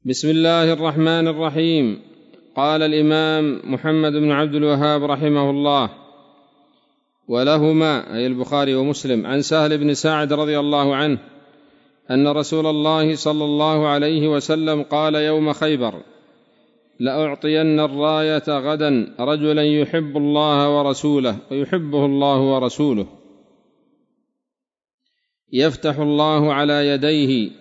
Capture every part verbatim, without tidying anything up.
بسم الله الرحمن الرحيم. قال الإمام محمد بن عبد الوهاب رحمه الله: ولهما أي البخاري ومسلم عن سهل بن سعد رضي الله عنه أن رسول الله صلى الله عليه وسلم قال يوم خيبر: لأعطين الراية غدا رجلا يحب الله ورسوله ويحبه الله ورسوله، يفتح الله على يديه،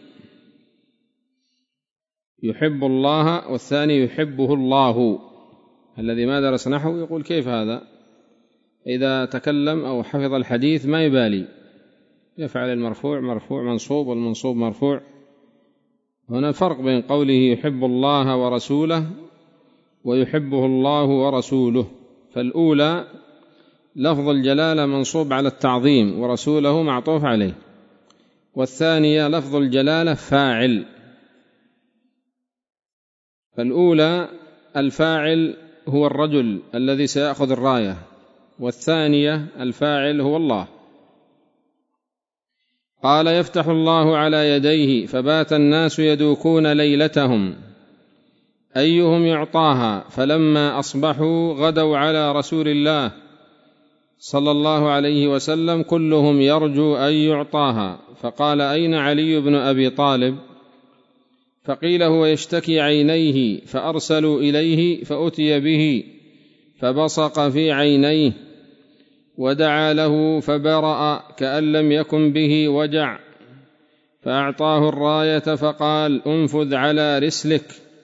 يحب الله والثاني يحبه الله. الذي ما درس نحو يقول كيف هذا؟ إذا تكلم أو حفظ الحديث ما يبالي، يفعل المرفوع مرفوع، منصوب والمنصوب مرفوع. هنا فرق بين قوله يحب الله ورسوله ويحبه الله ورسوله. فالأولى لفظ الجلالة منصوب على التعظيم ورسوله معطوف عليه، والثانية لفظ الجلالة فاعل. فالأولى الفاعل هو الرجل الذي سيأخذ الراية، والثانية الفاعل هو الله. قال: يفتح الله على يديه، فبات الناس يدوكون ليلتهم أيهم يعطاها، فلما أصبحوا غدوا على رسول الله صلى الله عليه وسلم كلهم يرجو أن يعطاها، فقال: أين علي بن أبي طالب؟ فقيل: هو يشتكي عينيه، فأرسلوا إليه فأتي به فبصق في عينيه ودعا له فبرأ كأن لم يكن به وجع، فأعطاه الراية فقال: انفذ على رسلك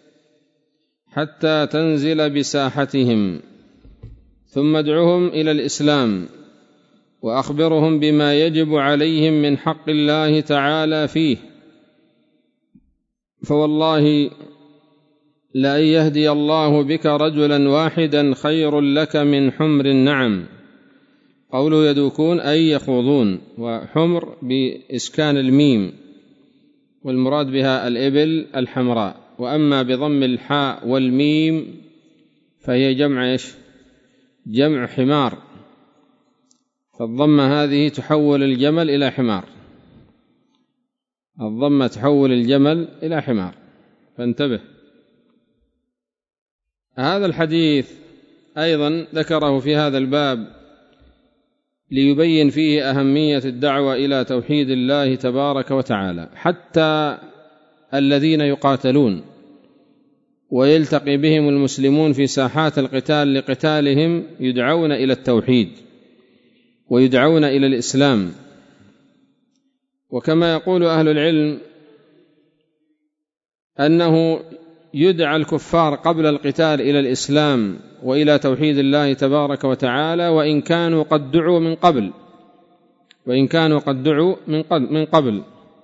حتى تنزل بساحتهم، ثم ادعهم إلى الإسلام وأخبرهم بما يجب عليهم من حق الله تعالى فيه، فوالله لأن يهدي الله بك رجلا واحدا خير لك من حمر النعم. قوله يدوكون أي يخوضون، وحمر بإسكان الميم، والمراد بها الإبل الحمراء. وأما بضم الحاء والميم فهي جمع إيش؟ جمع حمار، فالضمة هذه تحول الجمل إلى حمار، الضمة تحول الجمل إلى حمار، فانتبه. هذا الحديث أيضا ذكره في هذا الباب ليبين فيه أهمية الدعوة إلى توحيد الله تبارك وتعالى، حتى الذين يقاتلون ويلتقي بهم المسلمون في ساحات القتال لقتالهم يدعون إلى التوحيد ويدعون إلى الإسلام. وكما يقول أهل العلم أنه يدعى الكفار قبل القتال إلى الإسلام وإلى توحيد الله تبارك وتعالى، وإن كانوا قد دعوا من قبل وإن كانوا قد دعوا من قبل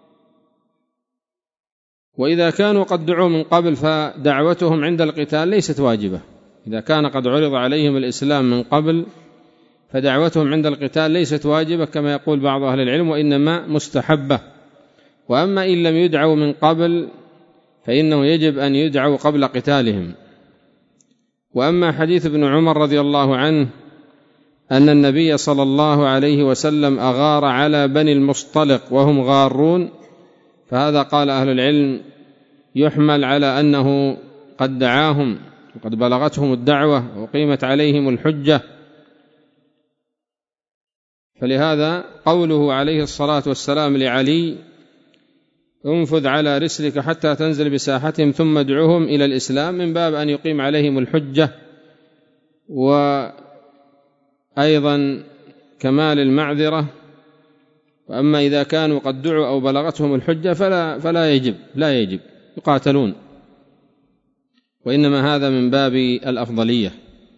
وإذا كانوا قد دعوا من قبل فدعوتهم عند القتال ليست واجبة. إذا كان قد عرض عليهم الإسلام من قبل فدعوتهم عند القتال ليست واجبة كما يقول بعض أهل العلم، وإنما مستحبة. وأما إن لم يدعوا من قبل فإنه يجب أن يدعوا قبل قتالهم. وأما حديث ابن عمر رضي الله عنه أن النبي صلى الله عليه وسلم أغار على بني المصطلق وهم غارون، فهذا قال أهل العلم يحمل على أنه قد دعاهم وقد بلغتهم الدعوة وقيمت عليهم الحجة، فلهذا قوله عليه الصلاة والسلام لعلي: انفذ على رسلك حتى تنزل بساحتهم ثم ادعوهم إلى الإسلام، من باب أن يقيم عليهم الحجة، وأيضا كمال المعذرة. وأما إذا كانوا قد دعوا أو بلغتهم الحجة فلا, فلا يجب لا يجب يقاتلون، وإنما هذا من باب الأفضلية.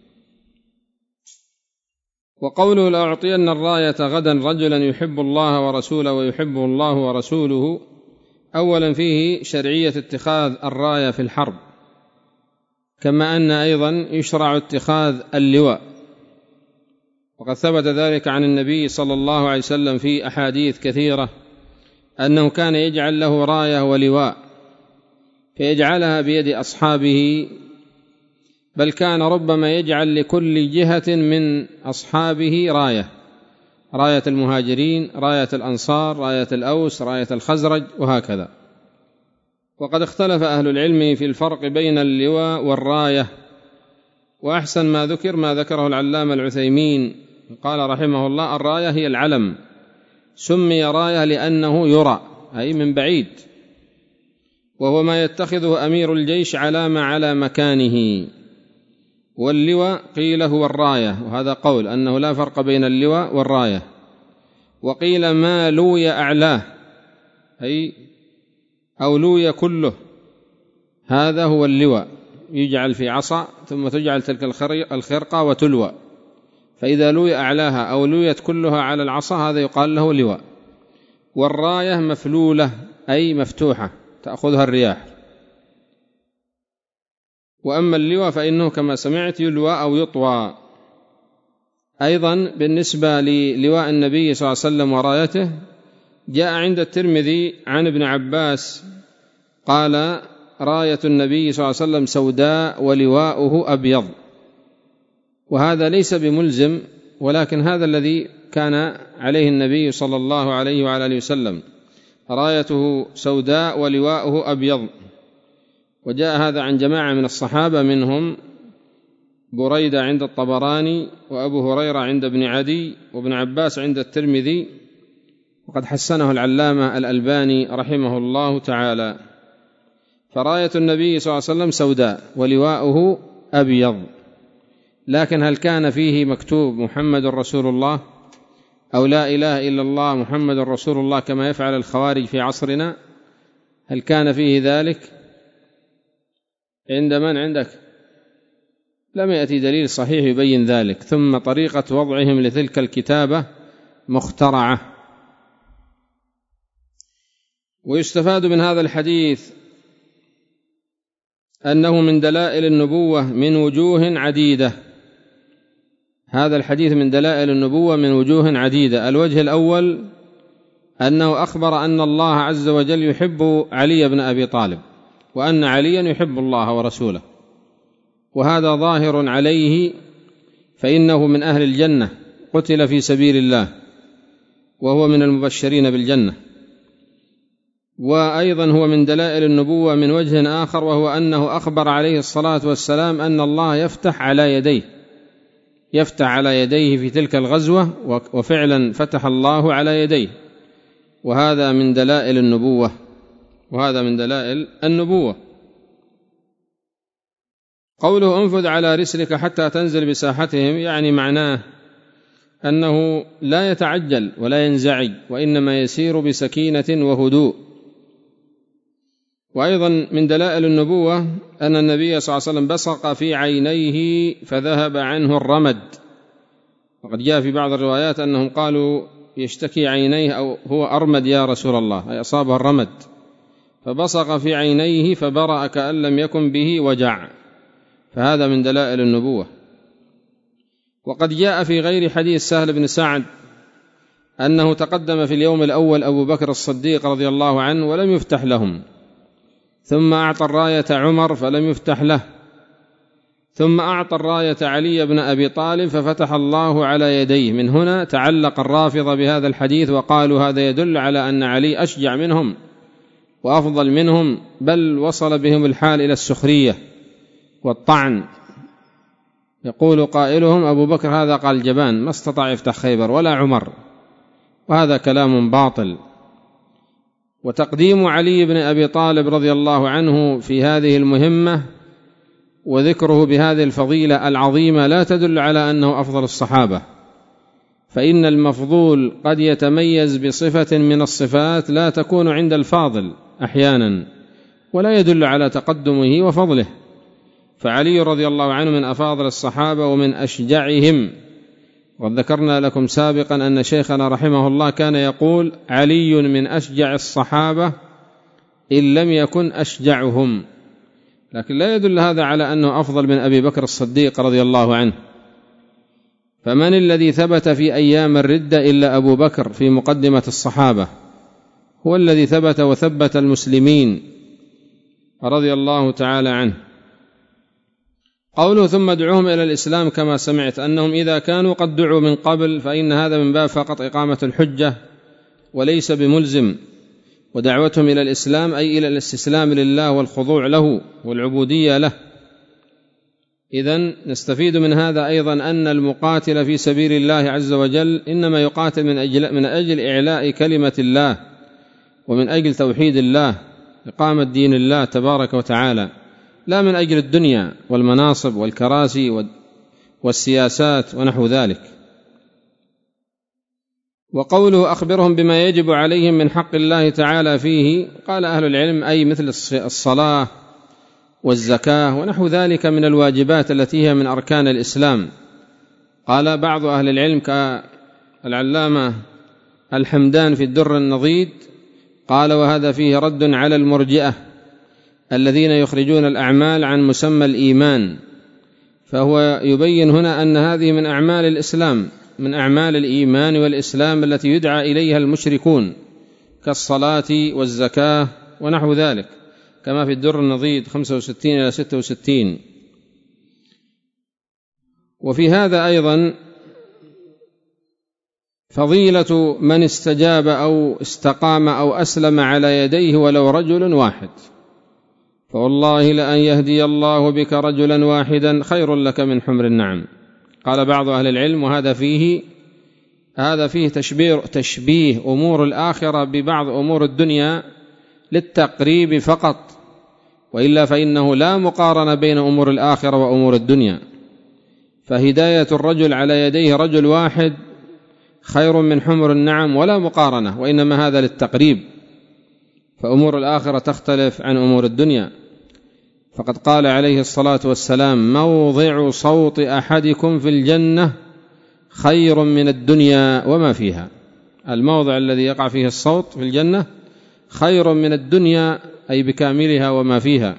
وقوله لأعطين الراية غدا رجلا يحب الله ورسوله ويحبه الله ورسوله، أولا فيه شرعية اتخاذ الراية في الحرب، كما أن أيضا يشرع اتخاذ اللواء، وقد ثبت ذلك عن النبي صلى الله عليه وسلم في أحاديث كثيرة أنه كان يجعل له راية ولواء فيجعلها بيد أصحابه، بل كان ربما يجعل لكل جهة من أصحابه راية، راية المهاجرين، راية الأنصار، راية الأوس، راية الخزرج، وهكذا. وقد اختلف أهل العلم في الفرق بين اللواء والراية، وأحسن ما ذكر ما ذكره العلامة العثيمين قال رحمه الله: الراية هي العلم، سمي راية لأنه يرى أي من بعيد، وهو ما يتخذه أمير الجيش علامة على مكانه. واللواء قيل هو الراية، وهذا قول أنه لا فرق بين اللواء والراية. وقيل ما لوي أعلاه أي أو لوي كله، هذا هو اللواء، يجعل في عصا ثم تجعل تلك الخرقة وتلوى، فإذا لوي أعلاها أو لويت كلها على العصا هذا يقال له لواء. والراية مفلولة أي مفتوحة تأخذها الرياح. وأما اللواء فإنه كما سمعت يلوى أو يطوى. أيضا بالنسبة للواء النبي صلى الله عليه وسلم ورايته، جاء عند الترمذي عن ابن عباس قال: راية النبي صلى الله عليه وسلم سوداء ولواؤه أبيض. وهذا ليس بملزم، ولكن هذا الذي كان عليه النبي صلى الله عليه وعلى آله وسلم، رايته سوداء ولواؤه أبيض. وجاء هذا عن جماعة من الصحابة، منهم بريدة عند الطبراني، وأبو هريرة عند ابن عدي، وابن عباس عند الترمذي، وقد حسنه العلامة الألباني رحمه الله تعالى. فراية النبي صلى الله عليه وسلم سوداء ولواؤه أبيض. لكن هل كان فيه مكتوب محمد رسول الله أو لا إله إلا الله محمد رسول الله كما يفعل الخوارج في عصرنا؟ هل كان فيه ذلك؟ عند من عندك؟ لم يأتي دليل صحيح يبين ذلك. ثم طريقة وضعهم لتلك الكتابة مخترعة. ويستفاد من هذا الحديث أنه من دلائل النبوة من وجوه عديدة. هذا الحديث من دلائل النبوة من وجوه عديدة. الوجه الأول أنه أخبر أن الله عز وجل يحب علي بن أبي طالب، وأن عليا يحب الله ورسوله، وهذا ظاهر عليه، فإنه من أهل الجنة، قتل في سبيل الله وهو من المبشرين بالجنة. وأيضا هو من دلائل النبوة من وجه آخر، وهو أنه أخبر عليه الصلاة والسلام أن الله يفتح على يديه، يفتح على يديه في تلك الغزوة، وفعلا فتح الله على يديه، وهذا من دلائل النبوة، وهذا من دلائل النبوة. قوله انفذ على رسلك حتى تنزل بساحتهم، يعني معناه أنه لا يتعجل ولا ينزعج، وإنما يسير بسكينة وهدوء. وأيضا من دلائل النبوة أن النبي صلى الله عليه وسلم بصق في عينيه فذهب عنه الرمد. وقد جاء في بعض الروايات أنهم قالوا يشتكي عينيه أو هو أرمد يا رسول الله، أي أصابه الرمد، فبصق في عينيه فبرأ كأن لم يكن به وجع، فهذا من دلائل النبوة. وقد جاء في غير حديث سهل بن سعد أنه تقدم في اليوم الأول أبو بكر الصديق رضي الله عنه ولم يفتح لهم، ثم أعطى الراية عمر فلم يفتح له، ثم أعطى الراية علي بن أبي طالب ففتح الله على يديه. من هنا تعلق الرافضة بهذا الحديث وقالوا هذا يدل على أن علي أشجع منهم وأفضل منهم، بل وصل بهم الحال إلى السخرية والطعن. يقول قائلهم أبو بكر هذا قال جبان ما استطاع يفتح خيبر ولا عمر، وهذا كلام باطل. وتقديم علي بن أبي طالب رضي الله عنه في هذه المهمة وذكره بهذه الفضيلة العظيمة لا تدل على أنه أفضل الصحابة، فإن المفضول قد يتميز بصفة من الصفات لا تكون عند الفاضل أحيانا، ولا يدل على تقدمه وفضله. فعلي رضي الله عنه من أفاضل الصحابة ومن أشجعهم. وذكرنا لكم سابقا أن شيخنا رحمه الله كان يقول علي من أشجع الصحابة إن لم يكن أشجعهم، لكن لا يدل هذا على أنه أفضل من أبي بكر الصديق رضي الله عنه. فمن الذي ثبت في أيام الردة إلا أبو بكر في مقدمة الصحابة؟ هو الذي ثبت وثبت المسلمين رضي الله تعالى عنه. قوله ثم ادعوهم إلى الإسلام كما سمعت، أنهم إذا كانوا قد دعوا من قبل فإن هذا من باب فقط إقامة الحجة وليس بملزم. ودعوتهم إلى الإسلام أي إلى الاستسلام لله والخضوع له والعبودية له. إذن نستفيد من هذا أيضا أن المقاتل في سبيل الله عز وجل إنما يقاتل من أجل, من أجل إعلاء كلمة الله ومن أجل توحيد الله، إقامة دين الله تبارك وتعالى، لا من أجل الدنيا والمناصب والكراسي والسياسات ونحو ذلك. وقوله أخبرهم بما يجب عليهم من حق الله تعالى فيه، قال أهل العلم أي مثل الصلاة والزكاة ونحو ذلك من الواجبات التي هي من أركان الإسلام. قال بعض أهل العلم كالعلامة الحمدان في الدر النضيد قال وهذا فيه رد على المرجئة الذين يخرجون الأعمال عن مسمى الإيمان، فهو يبين هنا أن هذه من أعمال الإسلام، من أعمال الإيمان والإسلام التي يدعى إليها المشركون كالصلاة والزكاة ونحو ذلك، كما في الدر النضيد خمسة وستين إلى ستة وستين. وفي هذا أيضا فضيلة من استجاب أو استقام أو أسلم على يديه ولو رجل واحد، فوالله لأن يهدي الله بك رجلا واحدا خير لك من حمر النعم. قال بعض أهل العلم وهذا فيه هذا فيه تشبيه, تشبيه أمور الآخرة ببعض أمور الدنيا للتقريب فقط، وإلا فإنه لا مقارنة بين أمور الآخرة وأمور الدنيا، فهداية الرجل على يديه رجل واحد خير من حمر النعم ولا مقارنة، وإنما هذا للتقريب، فأمور الآخرة تختلف عن أمور الدنيا. فقد قال عليه الصلاة والسلام موضع صوت أحدكم في الجنة خير من الدنيا وما فيها، الموضع الذي يقع فيه الصوت في الجنة خير من الدنيا أي بكاملها وما فيها.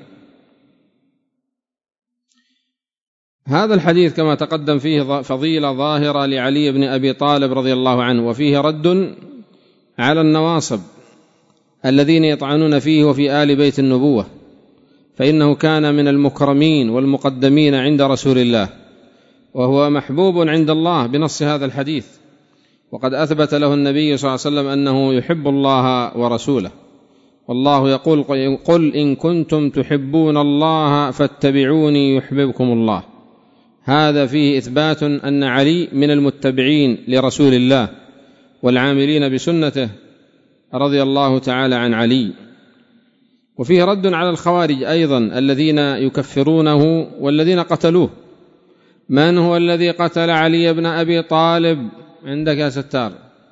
هذا الحديث كما تقدم فيه فضيلة ظاهرة لعلي بن أبي طالب رضي الله عنه، وفيه رد على النواصب الذين يطعنون فيه وفي آل بيت النبوة، فإنه كان من المكرمين والمقدمين عند رسول الله، وهو محبوب عند الله بنص هذا الحديث، وقد أثبت له النبي صلى الله عليه وسلم أنه يحب الله ورسوله، والله يقول قل إن كنتم تحبون الله فاتبعوني يحببكم الله. هذا فيه إثبات أن علي من المتبعين لرسول الله والعاملين بسنته رضي الله تعالى عن علي. وفيه رد على الخوارج أيضا الذين يكفرونه والذين قتلوه. من هو الذي قتل علي بن أبي طالب؟ عندك يا ستار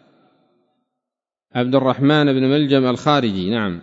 عبد الرحمن بن ملجم الخارجي. نعم.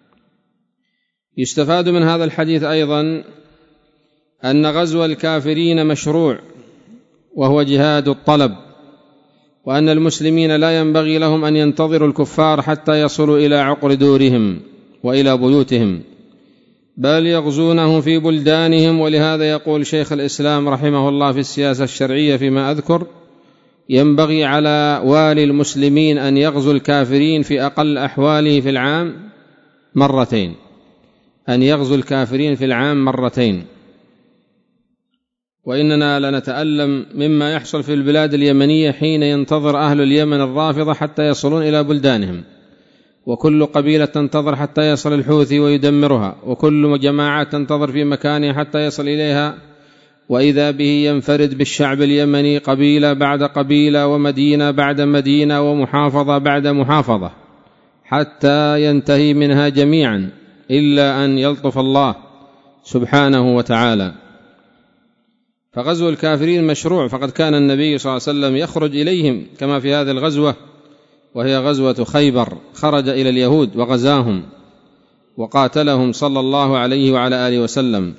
يستفاد من هذا الحديث أيضا أن غزو الكافرين مشروع وهو جهاد الطلب، وأن المسلمين لا ينبغي لهم أن ينتظروا الكفار حتى يصلوا إلى عقر دورهم وإلى بيوتهم، بل يغزونهم في بلدانهم. ولهذا يقول شيخ الإسلام رحمه الله في السياسة الشرعية فيما أذكر ينبغي على والي المسلمين أن يغزو الكافرين في أقل أحواله في العام مرتين، أن يغزو الكافرين في العام مرتين. وإننا لنتألم مما يحصل في البلاد اليمنية حين ينتظر أهل اليمن الرافضة حتى يصلون إلى بلدانهم، وكل قبيلة تنتظر حتى يصل الحوثي ويدمرها، وكل جماعة تنتظر في مكانها حتى يصل إليها، وإذا به ينفرد بالشعب اليمني قبيلة بعد قبيلة ومدينة بعد مدينة ومحافظة بعد محافظة حتى ينتهي منها جميعا إلا أن يلطف الله سبحانه وتعالى. فغزو الكافرين مشروع، فقد كان النبي صلى الله عليه وسلم يخرج إليهم كما في هذه الغزوة وهي غزوة خيبر، خرج إلى اليهود وغزاهم وقاتلهم صلى الله عليه وعلى آله وسلم.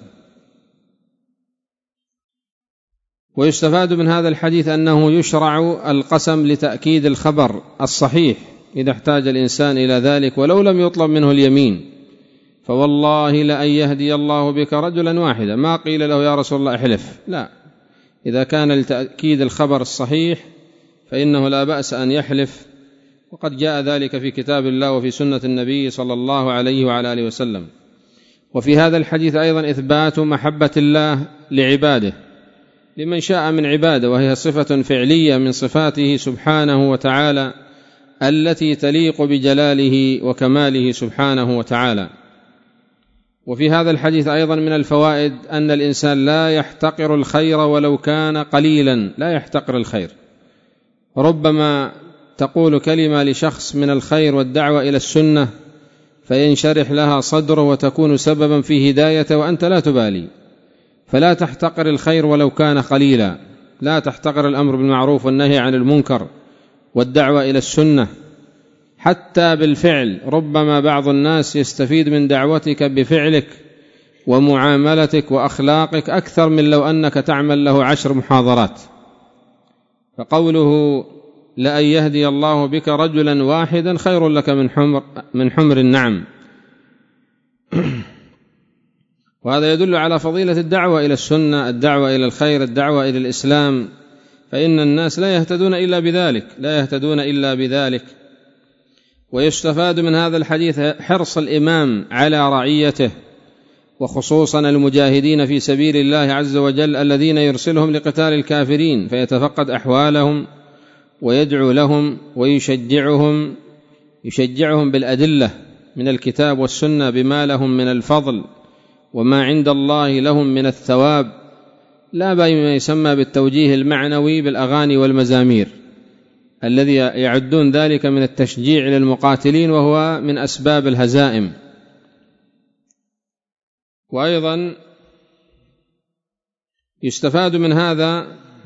ويستفاد من هذا الحديث أنه يشرع القسم لتأكيد الخبر الصحيح إذا احتاج الإنسان إلى ذلك ولو لم يطلب منه اليمين، فوالله لأن يهدي الله بك رجلا واحدا، ما قيل له يا رسول الله احلف، لا، إذا كان لتأكيد الخبر الصحيح فإنه لا بأس أن يحلف، وقد جاء ذلك في كتاب الله وفي سنة النبي صلى الله عليه وعلى آله وسلم. وفي هذا الحديث أيضا إثبات محبة الله لعباده لمن شاء من عباده، وهي صفة فعلية من صفاته سبحانه وتعالى التي تليق بجلاله وكماله سبحانه وتعالى. وفي هذا الحديث أيضا من الفوائد أن الإنسان لا يحتقر الخير ولو كان قليلا، لا يحتقر الخير. ربما تقول كلمة لشخص من الخير والدعوة إلى السنة فينشرح لها صدره وتكون سببا في هدايته وأنت لا تبالي، فلا تحتقر الخير ولو كان قليلا، لا تحتقر الأمر بالمعروف والنهي عن المنكر والدعوة إلى السنة حتى بالفعل. ربما بعض الناس يستفيد من دعوتك بفعلك ومعاملتك وأخلاقك أكثر من لو أنك تعمل له عشر محاضرات. فقوله لأن يهدي الله بك رجلا واحدا خير لك من حمر, من حمر النعم. وهذا يدل على فضيلة الدعوة إلى السنة، الدعوة إلى الخير، الدعوة إلى الإسلام، فإن الناس لا يهتدون إلا بذلك، لا يهتدون إلا بذلك. ويستفاد من هذا الحديث حرص الإمام على رعيته، وخصوصا المجاهدين في سبيل الله عز وجل الذين يرسلهم لقتال الكافرين، فيتفقد أحوالهم ويدعو لهم ويشجعهم يشجعهم بالأدلة من الكتاب والسنة بما لهم من الفضل وما عند الله لهم من الثواب، لا بما يسمى بالتوجيه المعنوي بالأغاني والمزامير الذي يعدون ذلك من التشجيع للمقاتلين وهو من أسباب الهزائم. وأيضا يستفاد من هذا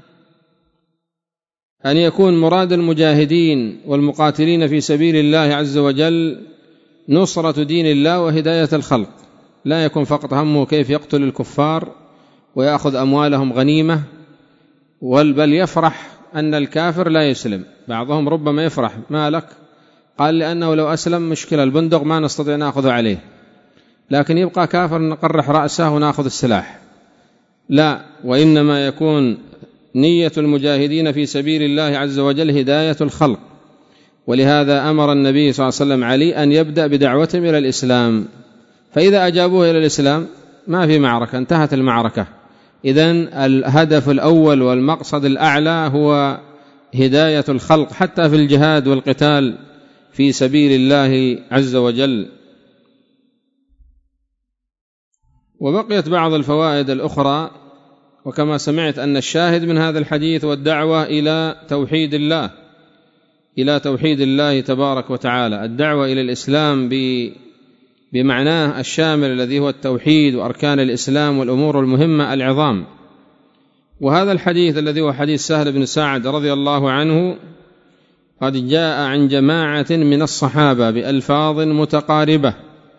أن يكون مراد المجاهدين والمقاتلين في سبيل الله عز وجل نصرة دين الله وهداية الخلق، لا يكون فقط همه كيف يقتل الكفار ويأخذ أموالهم غنيمة، بل يفرح أن الكافر لا يسلم. بعضهم ربما يفرح ما لك، قال لأنه لو أسلم مشكلة، البندق ما نستطيع نأخذ عليه، لكن يبقى كافر نقرح رأسه ونأخذ السلاح. لا، وإنما يكون نية المجاهدين في سبيل الله عز وجل هداية الخلق. ولهذا أمر النبي صلى الله عليه وسلم علي أن يبدأ بدعوتهم إلى الإسلام، فإذا أجابوه إلى الإسلام ما في معركة، انتهت المعركة. إذن الهدف الأول والمقصد الأعلى هو هداية الخلق حتى في الجهاد والقتال في سبيل الله عز وجل. وبقيت بعض الفوائد الأخرى، وكما سمعت أن الشاهد من هذا الحديث والدعوة إلى توحيد الله إلى توحيد الله تبارك وتعالى، الدعوة إلى الإسلام بمعناه الشامل الذي هو التوحيد وأركان الإسلام والأمور المهمة العظام. وهذا الحديث الذي هو حديث سهل بن سعد رضي الله عنه قد جاء عن جماعة من الصحابة بألفاظ متقاربة،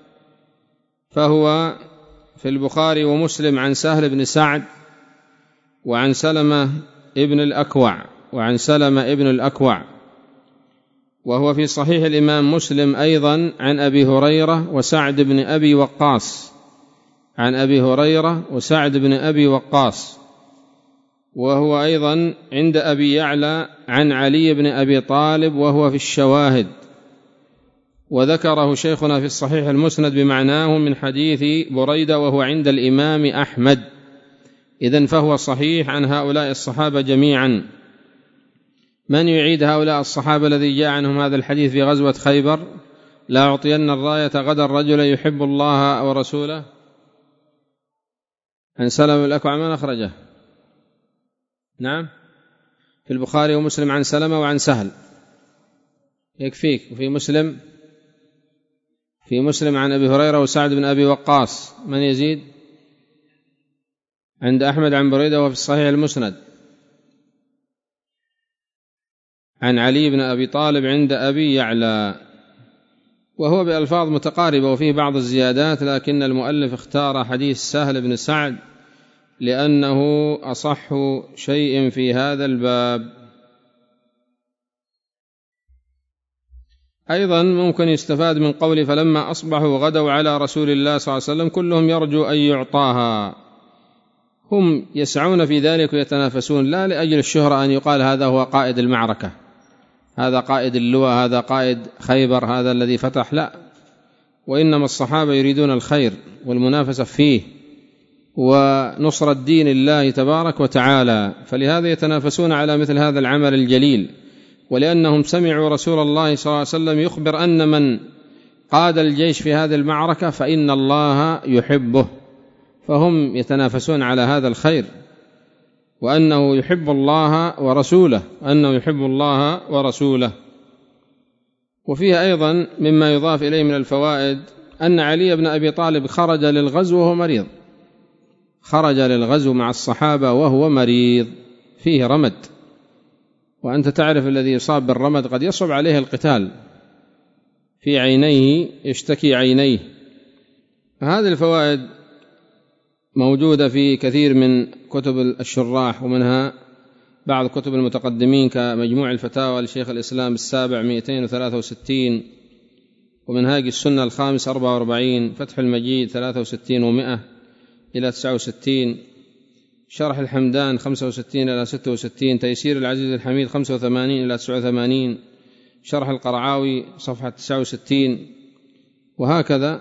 فهو في البخاري ومسلم عن سهل بن سعد وعن سلمة ابن الأكوع وعن سلمة ابن الأكوع، وهو في صحيح الإمام مسلم أيضا عن أبي هريرة وسعد بن أبي وقاص عن أبي هريرة وسعد بن أبي وقاص، وهو أيضا عند أبي يعلى عن علي بن أبي طالب وهو في الشواهد، وذكره شيخنا في الصحيح المسند بمعناه من حديث بريدة وهو عند الإمام أحمد. إذن فهو صحيح عن هؤلاء الصحابة جميعا. من يعيد هؤلاء الصحابة الذي جاء عنهم هذا الحديث في غزوة خيبر؟ لا أعطين الراية غدا الرجل يحب الله ورسوله. عن سلمة الأكوع من أخرجه؟ نعم، في البخاري ومسلم عن سلمة وعن سهل، يكفيك. وفي مسلم في مسلم عن أبي هريرة وسعد بن أبي وقاص. من يزيد؟ عند أحمد عن بريدة وفي الصحيح المسند عن علي بن أبي طالب عند أبي يعلى، وهو بألفاظ متقاربة وفيه بعض الزيادات، لكن المؤلف اختار حديث سهل بن سعد لأنه أصح شيء في هذا الباب. أيضا ممكن يستفاد من قوله فلما أصبحوا غدوا على رسول الله صلى الله عليه وسلم كلهم يرجو أن يعطاها، هم يسعون في ذلك ويتنافسون، لا لأجل الشهرة أن يقال هذا هو قائد المعركة، هذا قائد اللواء، هذا قائد خيبر، هذا الذي فتح، لا، وإنما الصحابة يريدون الخير والمنافسة فيه ونصر الدين الله تبارك وتعالى، فلهذا يتنافسون على مثل هذا العمل الجليل. ولأنهم سمعوا رسول الله صلى الله عليه وسلم يخبر أن من قاد الجيش في هذه المعركة فإن الله يحبه، فهم يتنافسون على هذا الخير، وأنه يحب الله ورسوله، أنه يحب الله ورسوله. وفيه أيضا مما يضاف إليه من الفوائد أن علي بن أبي طالب خرج للغزو وهو مريض، خرج للغزو مع الصحابة وهو مريض فيه رمد، وأنت تعرف الذي يصاب بالرمد قد يصعب عليه القتال، في عينيه يشتكي عينيه. هذه الفوائد موجودة في كثير من كتب الشراح، ومنها بعض كتب المتقدمين كمجموع الفتاوى لشيخ الإسلام السابع مئتين وثلاثة وستين، ومنهاج السنة الخامس أربعة وأربعين، فتح المجيد ثلاثة وستين ومئة إلى تسعة وستين، شرح الحمدان خمسة وستين إلى ستة وستين، تيسير العزيز الحميد خمسة وثمانين إلى تسعة وثمانين، شرح القرعاوي صفحة تسعة وستين، وهكذا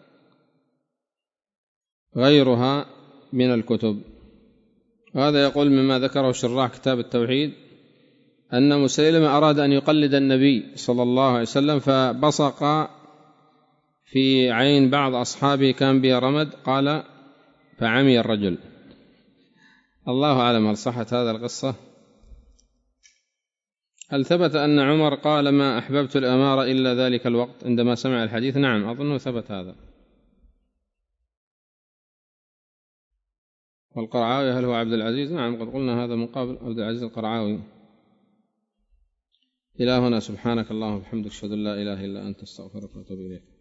غيرها من الكتب. هذا يقول مما ذكره شراح كتاب التوحيد أن مسيلمة أراد أن يقلد النبي صلى الله عليه وسلم فبصق في عين بعض أصحابه كان بها رمد، قال فعمي الرجل. الله أعلم هل صحت هذا القصة. هل ثبت أن عمر قال ما أحببت الأمارة إلا ذلك الوقت عندما سمع الحديث؟ نعم أظنه ثبت هذا. والقرعاوي هل هو عبد العزيز؟ نعم قد قلنا هذا مقابل عبد العزيز القرعاوي. إلى هنا سبحانك اللهم وبحمدك أشهد أن لا إله إلا أنت أستغفرك وأتوب إليك.